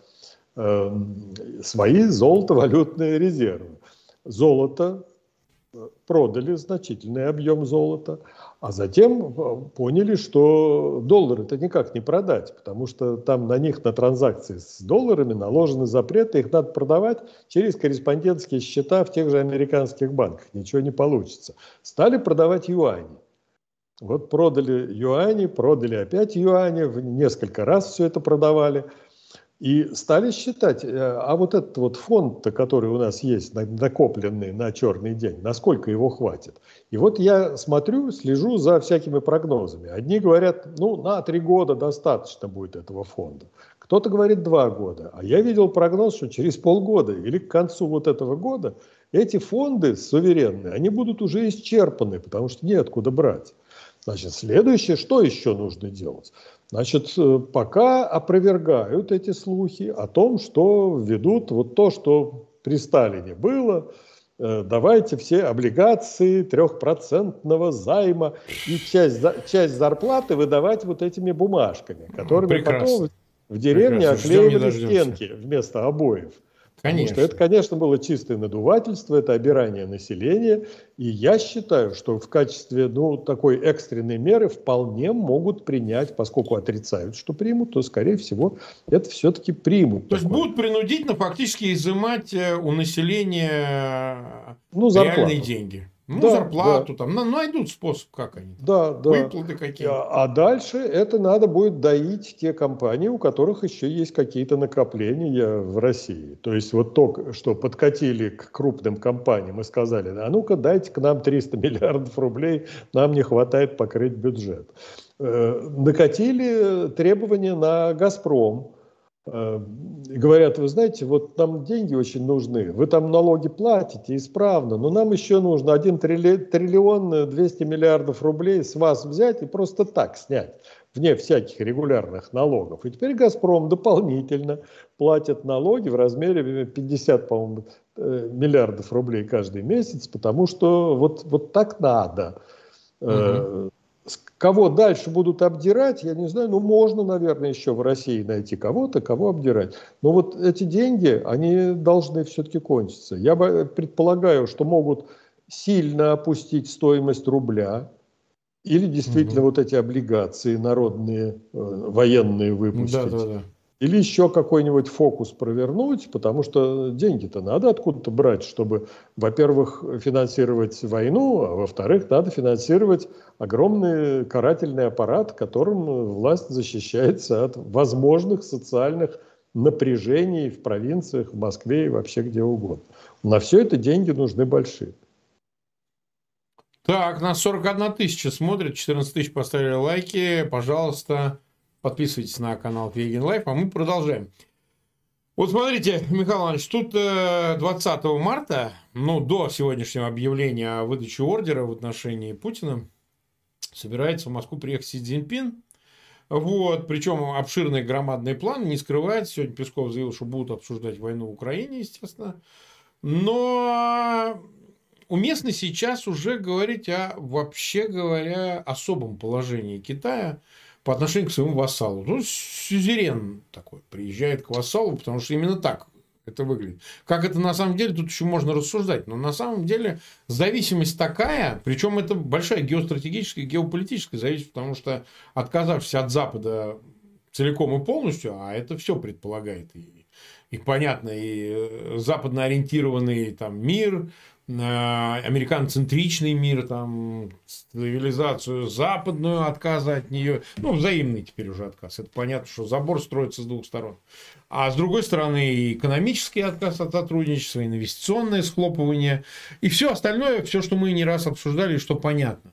Speaker 2: свои золотовалютные резервы. Золото продали, значительный объем золота, а затем поняли, что доллары это никак не продать, потому что там на них, на транзакции с долларами наложены запреты, их надо продавать через корреспондентские счета в тех же американских банках, ничего не получится. Стали продавать юани. Вот продали юани, продали опять юани, несколько раз все это продавали. И стали считать, а вот этот вот фонд, который у нас есть, накопленный на черный день, насколько его хватит. И вот я смотрю, слежу за всякими прогнозами. Одни говорят, на 3 года достаточно будет этого фонда. Кто-то говорит 2 года. А я видел прогноз, что через полгода или к концу вот этого года эти фонды суверенные, они будут уже исчерпаны, потому что неоткуда брать. Значит, следующее, что еще нужно делать? Значит, пока опровергают эти слухи о том, что введут вот то, что при Сталине было, давайте все облигации 3% займа и часть зарплаты выдавать вот этими бумажками, которыми потом в деревне оклеивали стенки вместо обоев. Потому что это, конечно, было чистое надувательство, это обирание населения. И я считаю, что в качестве такой экстренной меры вполне могут принять, поскольку отрицают, что примут, то, скорее всего, это все-таки примут.
Speaker 1: То есть будут принудительно фактически изымать у населения реальные деньги. Зарплату, там, найдут способ, как они. Выплаты какие-то.
Speaker 2: А дальше это надо будет доить те компании, у которых еще есть какие-то накопления в России. То есть вот то, что подкатили к крупным компаниям и сказали, а ну-ка дайте к нам 300 миллиардов рублей, нам не хватает покрыть бюджет. Накатили требования на «Газпром». Говорят, вы знаете, вот нам деньги очень нужны, вы там налоги платите исправно, но нам еще нужно 1 триллион 200 миллиардов рублей с вас взять и просто так снять, вне всяких регулярных налогов. И теперь «Газпром» дополнительно платит налоги в размере 50, по-моему, миллиардов рублей каждый месяц, потому что вот так надо. Кого дальше будут обдирать, я не знаю, можно, наверное, еще в России найти кого-то, кого обдирать. Но вот эти деньги, они должны все-таки кончиться. Я предполагаю, что могут сильно опустить стоимость рубля или действительно вот эти облигации народные, военные выпустить. Или еще какой-нибудь фокус провернуть, потому что деньги-то надо откуда-то брать, чтобы, во-первых, финансировать войну, а во-вторых, надо финансировать огромный карательный аппарат, которым власть защищается от возможных социальных напряжений в провинциях, в Москве и вообще где угодно. На все это деньги нужны большие.
Speaker 1: Так, нас 41 тысяча смотрит, 14 тысяч поставили лайки. Пожалуйста, подписывайтесь на канал Фейгин Лайф, а мы продолжаем. Вот смотрите, Михаил Иванович, тут 20 марта, ну, до сегодняшнего объявления о выдаче ордера в отношении Путина, собирается в Москву приехать Си Цзиньпин. Вот, причем обширный громадный план, не скрывается. Сегодня Песков заявил, что будут обсуждать войну в Украине, естественно. Но уместно сейчас уже говорить о, вообще говоря, особом положении Китая по отношению к своему вассалу. Ну, сюзерен такой приезжает к вассалу, потому что именно так это выглядит. Как это на самом деле, тут еще можно рассуждать. Но на самом деле зависимость такая, причем это большая геостратегическая, геополитическая зависимость, потому что отказавшись от Запада целиком и полностью, а это все предполагает и понятно, и западно ориентированный там мир, американоцентричный мир, там, цивилизацию западную, отказа от нее, ну, взаимный теперь уже отказ. Это понятно, что забор строится с двух сторон. А с другой стороны, и экономический отказ от сотрудничества, и инвестиционное схлопывание, и все остальное, все, что мы не раз обсуждали, и что понятно.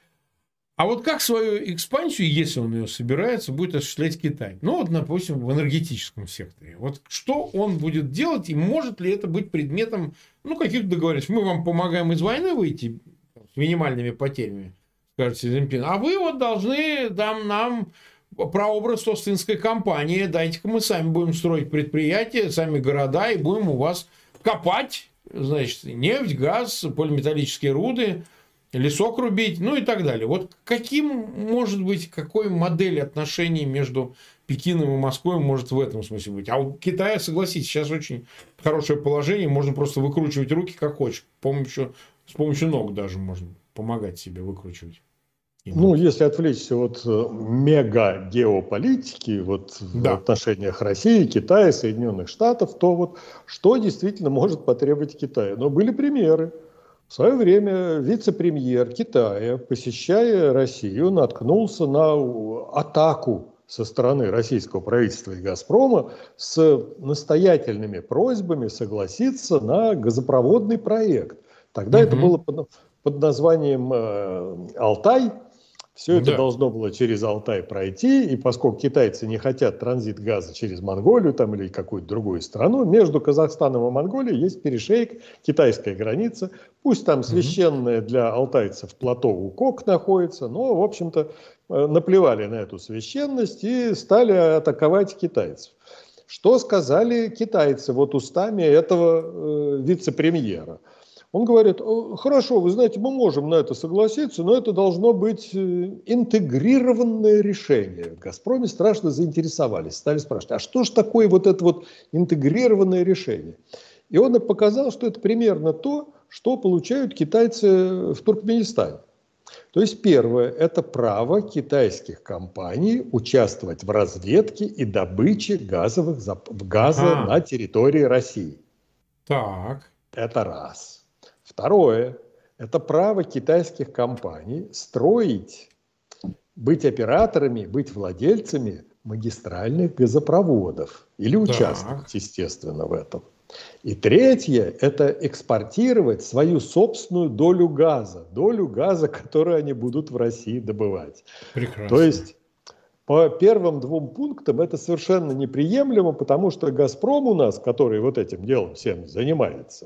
Speaker 1: А вот как свою экспансию, если он ее собирается, будет осуществлять Китай? Ну, вот, допустим, в энергетическом секторе. Вот что он будет делать, и может ли это быть предметом, ну, каких-то договоренностей? Мы вам помогаем из войны выйти с минимальными потерями, скажет Си Цзиньпин, а вы вот должны нам прообраз Остинской компании, дайте-ка мы сами будем строить предприятия, сами города, и будем у вас копать, значит, нефть, газ, полиметаллические руды, лесок рубить, ну и так далее. Вот каким может быть, какой модель отношений между Пекином и Москвой может в этом смысле быть? А у Китая, согласитесь, сейчас очень хорошее положение, можно просто выкручивать руки как хочешь. С помощью ног даже можно помогать себе выкручивать.
Speaker 2: Ну, если отвлечься от мега-геополитики, вот в отношениях России, Китая, Соединенных Штатов, то вот что действительно может потребовать Китая? Но были примеры. В свое время вице-премьер Китая, посещая Россию, наткнулся на атаку со стороны российского правительства и «Газпрома» с настоятельными просьбами согласиться на газопроводный проект. Тогда это было под названием «Алтай». Все это должно было через Алтай пройти, и поскольку китайцы не хотят транзит газа через Монголию там, или какую-то другую страну, между Казахстаном и Монголией есть перешейк, китайская граница. Пусть там священное для алтайцев плато Укок находится, но, в общем-то, наплевали на эту священность и стали атаковать китайцев. Что сказали китайцы вот устами этого вице-премьера? Он говорит, хорошо, вы знаете, мы можем на это согласиться, но это должно быть интегрированное решение. В «Газпроме» страшно заинтересовались, стали спрашивать, а что же такое вот это вот интегрированное решение? И он показал, что это примерно то, что получают китайцы в Туркменистане. То есть первое, это право китайских компаний участвовать в разведке и добыче газа на территории России.
Speaker 1: Так.
Speaker 2: Это раз. Второе, это право китайских компаний строить, быть операторами, быть владельцами магистральных газопроводов или участвовать, естественно, в этом. И третье, это экспортировать свою собственную долю газа, которую они будут в России добывать.
Speaker 1: Прекрасно.
Speaker 2: То есть по первым двум пунктам это совершенно неприемлемо, потому что «Газпром» у нас, который вот этим делом всем занимается,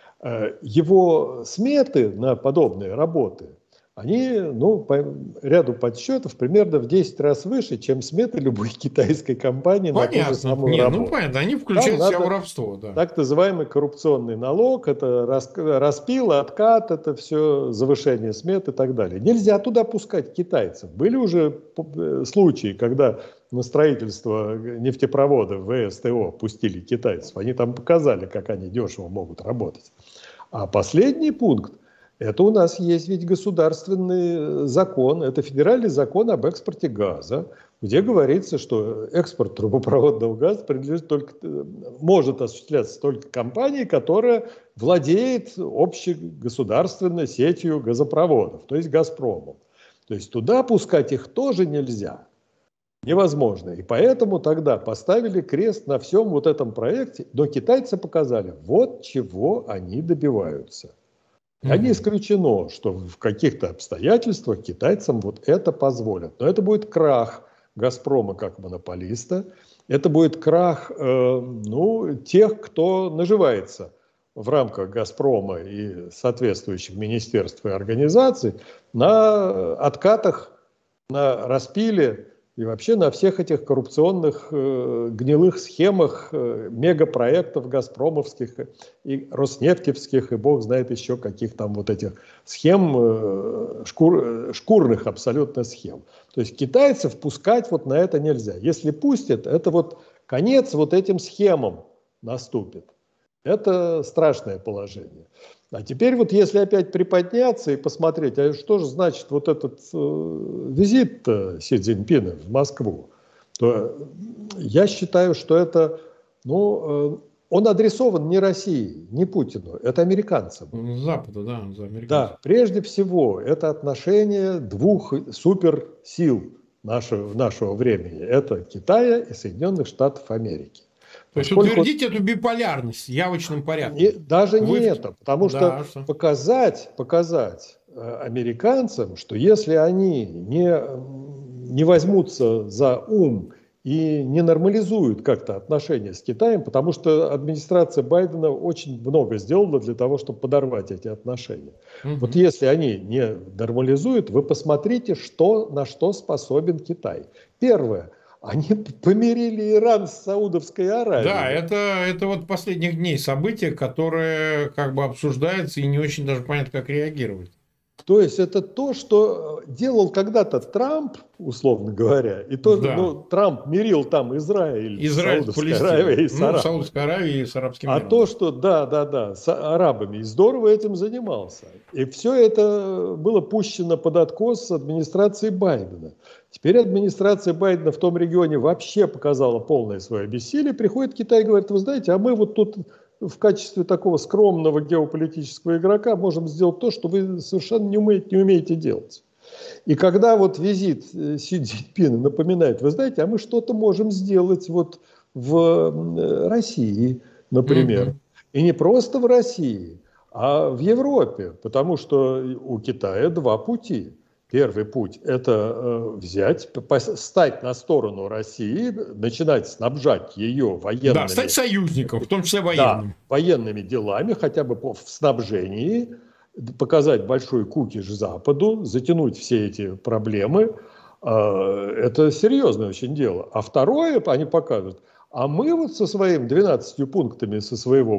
Speaker 2: его сметы на подобные работы, они, ну, по ряду подсчетов примерно в 10 раз выше, чем сметы любой китайской компании на ту же самую работу.
Speaker 1: Ну, понятно, они включают себя в воровство. Да.
Speaker 2: Так называемый коррупционный налог, это распил, откат, это все завышение смет и так далее. Нельзя туда пускать китайцев. Были уже случаи, когда на строительство нефтепровода в ВСТО пустили китайцев. Они там показали, как они дешево могут работать. А последний пункт, это у нас есть ведь государственный закон, это федеральный закон об экспорте газа, где говорится, что экспорт трубопроводного газа может осуществляться только компанией, которая владеет общегосударственной сетью газопроводов, то есть «Газпромом». То есть туда пускать их тоже нельзя. Невозможно. И поэтому тогда поставили крест на всем вот этом проекте, но китайцы показали, вот чего они добиваются. А не исключено, что в каких-то обстоятельствах китайцам вот это позволят. Но это будет крах «Газпрома» как монополиста, это будет крах тех, кто наживается в рамках «Газпрома» и соответствующих министерств и организаций на откатах, на распиле и вообще на всех этих коррупционных гнилых схемах мегапроектов газпромовских и роснефтевских, и бог знает еще каких там вот этих схем, шкурных абсолютно схем. То есть китайцев пускать вот на это нельзя. Если пустят, это вот конец вот этим схемам наступит. Это страшное положение. А теперь вот если опять приподняться и посмотреть, а что же значит вот этот визит Си Цзиньпина в Москву, то я считаю, что это, он адресован не России, не Путину, это американцам.
Speaker 1: Западу, да, за американцев.
Speaker 2: Да, прежде всего, это отношение двух суперсил нашего времени. Это Китая и Соединенных Штатов Америки.
Speaker 1: То есть утвердить эту биполярность явочным порядком.
Speaker 2: Даже не это, потому что показать американцам, что если они не возьмутся за ум и не нормализуют как-то отношения с Китаем, потому что администрация Байдена очень много сделала для того, чтобы подорвать эти отношения. Вот если они не нормализуют, вы посмотрите, на что способен Китай. Первое. Они помирили Иран с Саудовской Аравией.
Speaker 1: Да, это вот последних дней события, которые как бы обсуждаются и не очень даже понятно, как реагировать.
Speaker 2: То есть это то, что делал когда-то Трамп, условно говоря, и то, Трамп мирил там Израиль с Саудовской Аравией и с Арабами.
Speaker 1: Саудовской Аравией и с арабским миром.
Speaker 2: А то, что, с арабами, и здорово этим занимался. И все это было пущено под откос администрации Байдена. Теперь администрация Байдена в том регионе вообще показала полное свое бессилие. Приходит Китай и говорит, вы знаете, а мы вот тут в качестве такого скромного геополитического игрока можем сделать то, что вы совершенно не умеете делать. И когда вот визит Си Цзиньпина напоминает, вы знаете, а мы что-то можем сделать вот в России, например. И не просто в России, а в Европе, потому что у Китая два пути. Первый путь – это стать на сторону России, начинать снабжать ее военными...
Speaker 1: Да, стать союзником, в том числе военным.
Speaker 2: Да, военными делами, хотя бы в снабжении, показать большой кукиш Западу, затянуть все эти проблемы. Это серьезное очень дело. А второе, они покажут, а мы вот со своими 12 пунктами со своего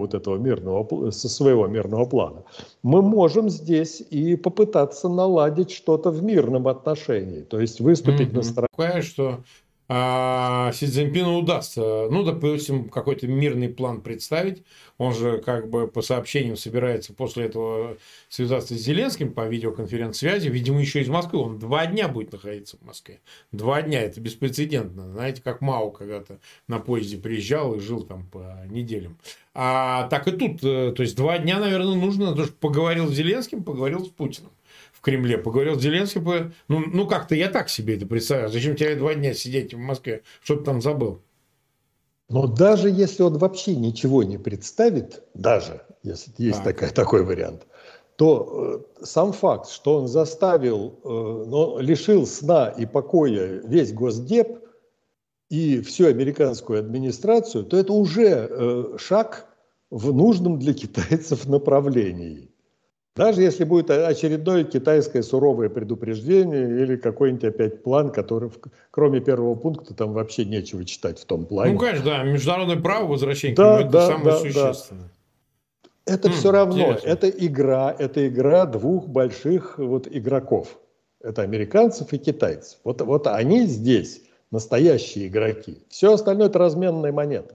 Speaker 2: мирного плана, мы можем здесь и попытаться наладить что-то в мирном отношении, то есть выступить на стороне.
Speaker 1: Понимаешь, что Си Цзиньпину удастся, допустим, какой-то мирный план представить. Он же как бы по сообщениям собирается после этого связаться с Зеленским по видеоконференц-связи. Видимо, еще из Москвы. Он 2 дня будет находиться в Москве. 2 дня. Это беспрецедентно. Знаете, как Мао когда-то на поезде приезжал и жил там по неделям. Так и тут. То есть 2 дня, наверное, нужно. Потому что поговорил с Зеленским, поговорил с Путиным. В Кремле, поговорил с Зеленским, как-то я так себе это представляю. Зачем тебе 2 дня сидеть в Москве, что ты там забыл?
Speaker 2: Но даже если он вообще ничего не представит, даже если есть такой вариант, то сам факт, что он лишил сна и покоя весь Госдеп и всю американскую администрацию, то это уже шаг в нужном для китайцев направлении. Даже если будет очередное китайское суровое предупреждение или какой-нибудь опять план, который, кроме первого пункта, там вообще нечего читать в том плане.
Speaker 1: Конечно, да, международное право возвращения к нему, это самое существенное.
Speaker 2: Это все равно, это игра двух больших игроков. Это американцев и китайцев. Вот они здесь настоящие игроки. Все остальное – это разменная монета.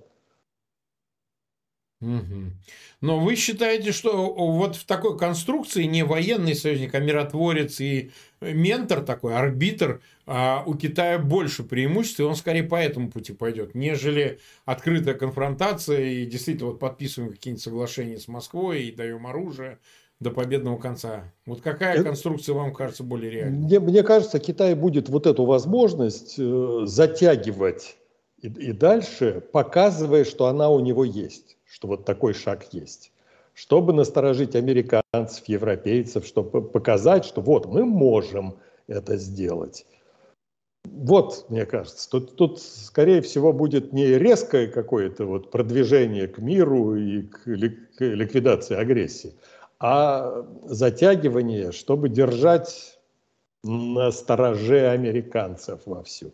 Speaker 1: Но вы считаете, что вот в такой конструкции не военный союзник, а миротворец и ментор такой, арбитр, у Китая больше преимуществ, и он скорее по этому пути пойдет, нежели открытая конфронтация, и действительно подписываем какие-нибудь соглашения с Москвой и даем оружие. до победного конца. Вот какая конструкция вам кажется более реальной?
Speaker 2: Мне кажется, Китай будет вот эту возможность затягивать и дальше, показывая, что она у него есть, что вот такой шаг есть. Чтобы насторожить американцев, европейцев, чтобы показать, что вот мы можем это сделать. Вот, мне кажется, тут, скорее всего, будет не резкое какое-то вот продвижение к миру и к ликвидации агрессии, а затягивание, чтобы держать на стороже американцев вовсю.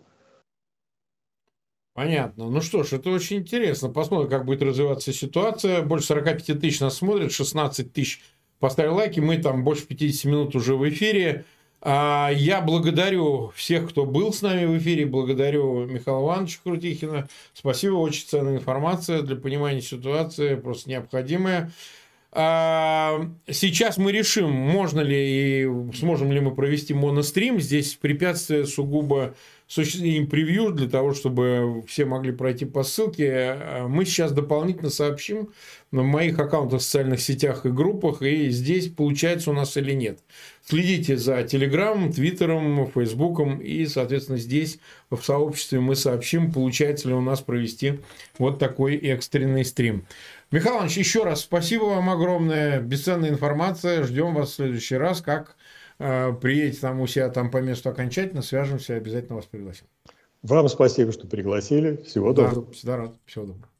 Speaker 1: Понятно. Ну что ж, это очень интересно. Посмотрим, как будет развиваться ситуация. Больше 45 тысяч нас смотрят, 16 тысяч поставили лайки. Мы там больше 50 минут уже в эфире. Я благодарю всех, кто был с нами в эфире. Благодарю Михаила Ивановича Крутихина. Спасибо, очень ценная информация для понимания ситуации, просто необходимая. Сейчас мы решим, можно ли и сможем ли мы провести монострим. Здесь препятствие сугубо превью для того, чтобы все могли пройти по ссылке. Мы сейчас дополнительно сообщим на моих аккаунтах в социальных сетях и группах, и здесь получается у нас или нет. Следите за Телеграмом, Твиттером, Фейсбуком, и, соответственно, здесь в сообществе мы сообщим, получается ли у нас провести вот такой экстренный стрим. Михаил Иванович, еще раз спасибо вам огромное. Бесценная информация. Ждем вас в следующий раз. Как приедете там у себя там по месту окончательно, свяжемся, обязательно вас пригласим.
Speaker 2: Вам спасибо, что пригласили. Всего доброго.
Speaker 1: Всегда рад. Всего доброго.